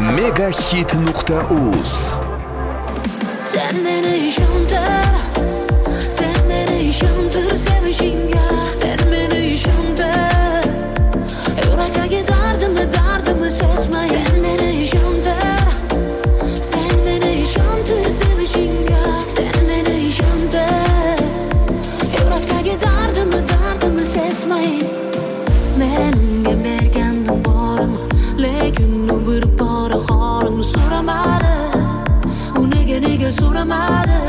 Megahit.uz. Sen meni ishontir, sen meni ishontir sevishingga. Sen meni ishontir, yurakdagi dardimni sezmay. Sen meni ishontir, sen meni ishontir sevishingga. Sen meni ishontir, yurakdagi dardimni sezmay. Men unga bergandim borim, lekin u bir bora holim so'ramadi. Nega so'ramadi?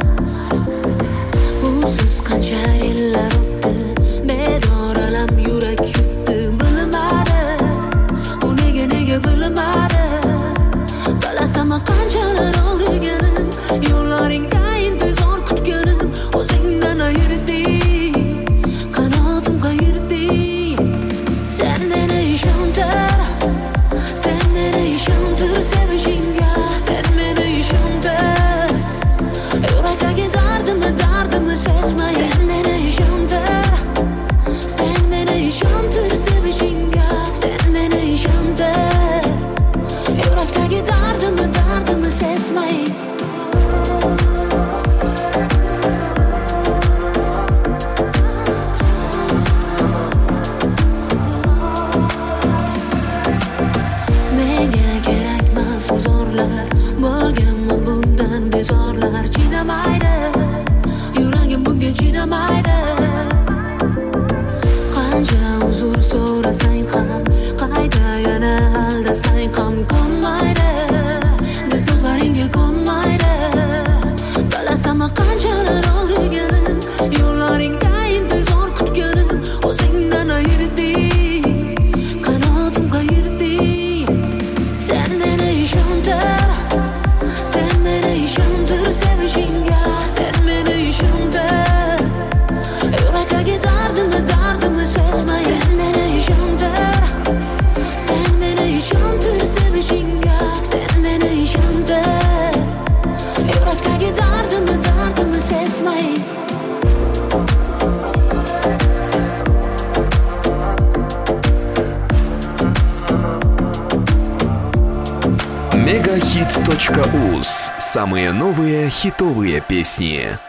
Usiz qancha yillar o'tdi, bedoralam yurak yutdi, bilmadi. U nega bilmadi? Bilasam qanchalar o'rganim, yo'llaringda intizor kutganim. O'zingdan ayirdim, qanotim qayirdim. Sen meni ishontir, sen meni ishontir sevishingga. Sen meni ishontir, yurakdagi dardimni sezmay. Sen meni ishontir, sen meni ishontir sevishingga. Sen meni ishontir, yurakdagi dardimni sezmay. Menga kerakmas huzurlar, bo'lganman bundan bezorlar. Chidamaydi, yuragim bunga chidamaydi. Qancha uzr so'rasang ham, qayta yana aldasang ham ko'nmaydi. Bir so'zlaringga ko'nmaydi. Bilasam qanchalar o'rganim, yo'llaringda intizor kutganim. O'zingdan ayirdim, qanotim qayirdim. Sen meni ishontir, sen meni ishontir sevishingga. Sen meni ishontir, yurakdagi dardimni sezmay. Sen meni ishontir, sen meni ishontir sevishingga. Sen meni ishontir, yurakdagi dardimni sezmay. Megahit.uz. Самые новые хитовые песни.